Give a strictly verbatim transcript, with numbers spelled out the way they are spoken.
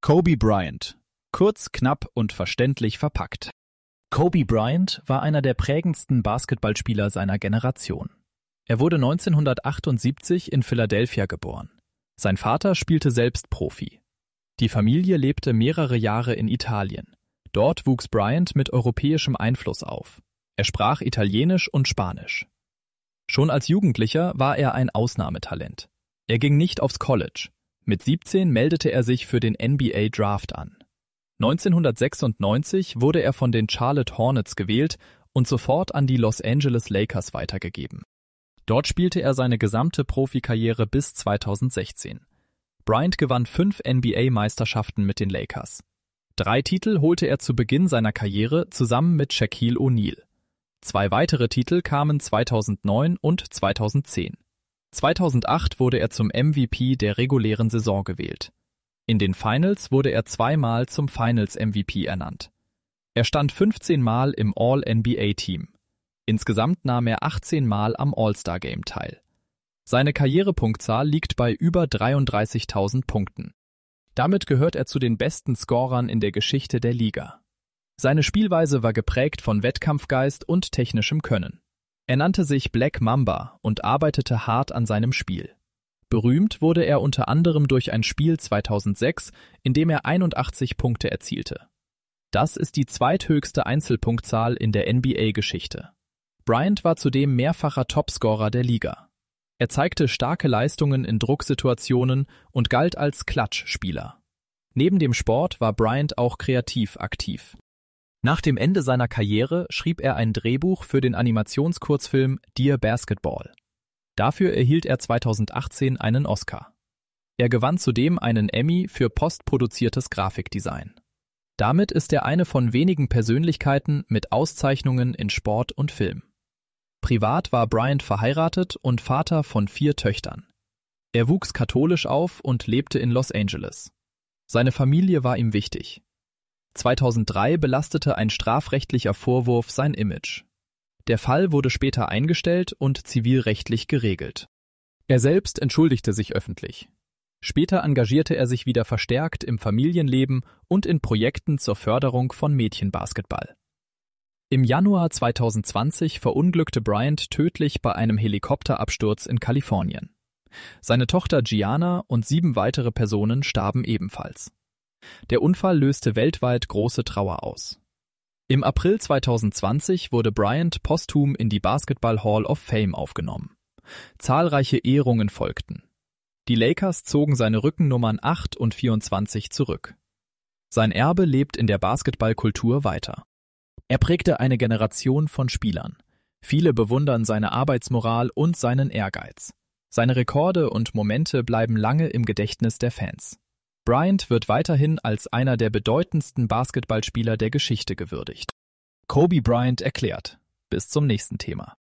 Kobe Bryant. Kurz, knapp und verständlich verpackt. Kobe Bryant war einer der prägendsten Basketballspieler seiner Generation. Er wurde neunzehnhundertachtundsiebzig in Philadelphia geboren. Sein Vater spielte selbst Profi. Die Familie lebte mehrere Jahre in Italien. Dort wuchs Bryant mit europäischem Einfluss auf. Er sprach Italienisch und Spanisch. Schon als Jugendlicher war er ein Ausnahmetalent. Er ging nicht aufs College. Mit siebzehn meldete er sich für den N B A-Draft an. neunzehnhundertsechsundneunzig wurde er von den Charlotte Hornets gewählt und sofort an die Los Angeles Lakers weitergegeben. Dort spielte er seine gesamte Profikarriere bis zweitausendsechzehn. Bryant gewann fünf N B A-Meisterschaften mit den Lakers. Drei Titel holte er zu Beginn seiner Karriere zusammen mit Shaquille O'Neal. Zwei weitere Titel kamen zweitausendneun und zweitausendzehn. zweitausendacht wurde er zum M V P der regulären Saison gewählt. In den Finals wurde er zweimal zum Finals-M V P ernannt. Er stand fünfzehn Mal im All-N B A-Team. Insgesamt nahm er achtzehn Mal am All-Star-Game teil. Seine Karrierepunktzahl liegt bei über dreiunddreißigtausend Punkten. Damit gehört er zu den besten Scorern in der Geschichte der Liga. Seine Spielweise war geprägt von Wettkampfgeist und technischem Können. Er nannte sich Black Mamba und arbeitete hart an seinem Spiel. Berühmt wurde er unter anderem durch ein Spiel zweitausendsechs, in dem er einundachtzig Punkte erzielte. Das ist die zweithöchste Einzelpunktzahl in der N B A-Geschichte. Bryant war zudem mehrfacher Topscorer der Liga. Er zeigte starke Leistungen in Drucksituationen und galt als Klatschspieler. Neben dem Sport war Bryant auch kreativ aktiv. Nach dem Ende seiner Karriere schrieb er ein Drehbuch für den Animationskurzfilm Dear Basketball. Dafür erhielt er zweitausendachtzehn einen Oscar. Er gewann zudem einen Emmy für postproduziertes Grafikdesign. Damit ist er eine von wenigen Persönlichkeiten mit Auszeichnungen in Sport und Film. Privat war Bryant verheiratet und Vater von vier Töchtern. Er wuchs katholisch auf und lebte in Los Angeles. Seine Familie war ihm wichtig. zweitausenddrei belastete ein strafrechtlicher Vorwurf sein Image. Der Fall wurde später eingestellt und zivilrechtlich geregelt. Er selbst entschuldigte sich öffentlich. Später engagierte er sich wieder verstärkt im Familienleben und in Projekten zur Förderung von Mädchenbasketball. Im Januar zweitausendzwanzig verunglückte Bryant tödlich bei einem Helikopterabsturz in Kalifornien. Seine Tochter Gianna und sieben weitere Personen starben ebenfalls. Der Unfall löste weltweit große Trauer aus. Im April zweitausendzwanzig wurde Bryant posthum in die Basketball Hall of Fame aufgenommen. Zahlreiche Ehrungen folgten. Die Lakers zogen seine Rückennummern acht und vierundzwanzig zurück. Sein Erbe lebt in der Basketballkultur weiter. Er prägte eine Generation von Spielern. Viele bewundern seine Arbeitsmoral und seinen Ehrgeiz. Seine Rekorde und Momente bleiben lange im Gedächtnis der Fans. Bryant wird weiterhin als einer der bedeutendsten Basketballspieler der Geschichte gewürdigt. Kobe Bryant erklärt. Bis zum nächsten Thema.